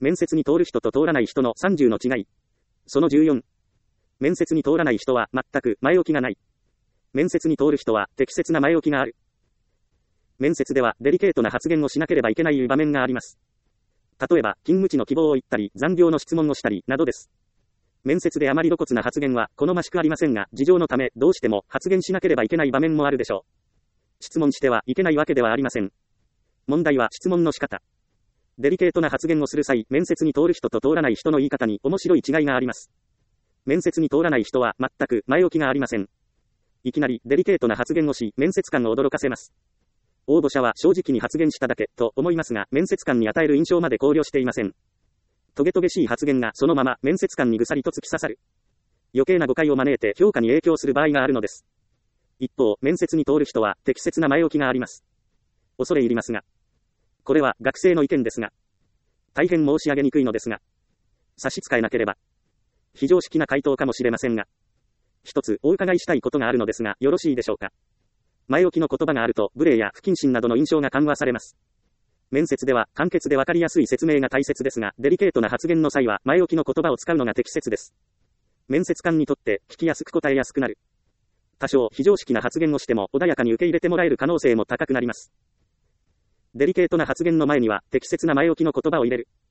面接に通る人と通らない人の30の違い。その14。面接に通らない人は全く前置きがない。面接に通る人は適切な前置きがある。面接ではデリケートな発言をしなければいけない場面があります。例えば、勤務地の希望を言ったり、残業の質問をしたり、などです。面接であまり露骨な発言は好ましくありませんが、事情のためどうしても発言しなければいけない場面もあるでしょう。質問してはいけないわけではありません。問題は質問の仕方。デリケートな発言をする際、面接に通る人と通らない人の言い方に面白い違いがあります。面接に通らない人は全く前置きがありません。いきなりデリケートな発言をし、面接官を驚かせます。応募者は正直に発言しただけと思いますが、面接官に与える印象まで考慮していません。トゲトゲしい発言がそのまま面接官にぐさりと突き刺さる。余計な誤解を招いて評価に影響する場合があるのです。一方、面接に通る人は適切な前置きがあります。恐れ入りますが。これは学生の意見ですが。大変申し上げにくいのですが。差し支えなければ。非常識な回答かもしれませんが。一つお伺いしたいことがあるのですが、よろしいでしょうか。前置きの言葉があると、無礼や不謹慎などの印象が緩和されます。面接では簡潔でわかりやすい説明が大切ですが、デリケートな発言の際は前置きの言葉を使うのが適切です。面接官にとって聞きやすく答えやすくなる。多少非常識な発言をしても穏やかに受け入れてもらえる可能性も高くなります。デリケートな発言の前には適切な前置きの言葉を入れる。